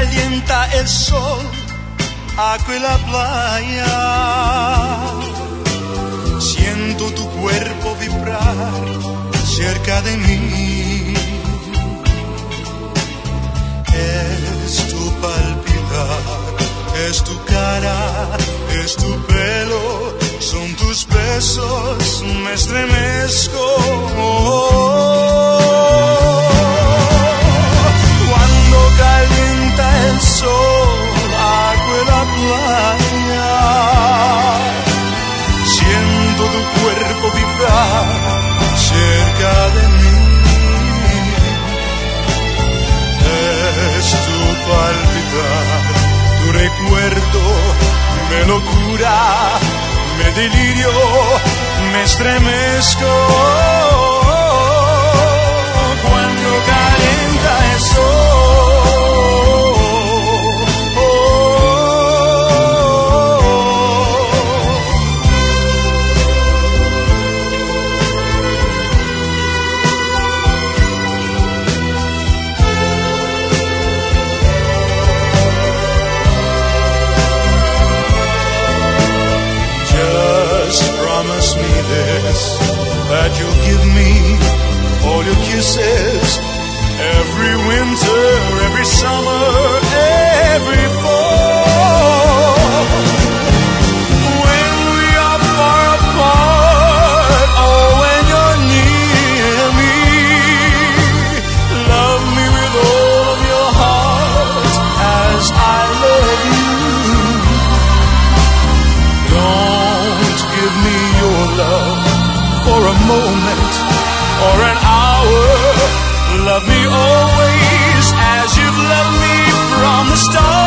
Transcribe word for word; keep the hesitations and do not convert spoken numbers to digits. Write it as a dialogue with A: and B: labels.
A: calienta el sol aquella playa, siento tu cuerpo vibrar cerca de mí. Es tu palpitar, es tu cara, es tu pelo, son tus besos, me estremezco. Cuando calienta el sol aquella playa, siento tu cuerpo vibrar cerca de mí. Es tu palpitar, tu recuerdo me locura, me delirio, me estremezco. Cuando calienta el sol, promise me this, that you'll give me all your kisses, every winter, every summer, every fall. When we are far apart, or when you're near me, love me with all of your heart as I love you. Don't give me your love for a moment or an hour. Love me always as you've loved me from the start.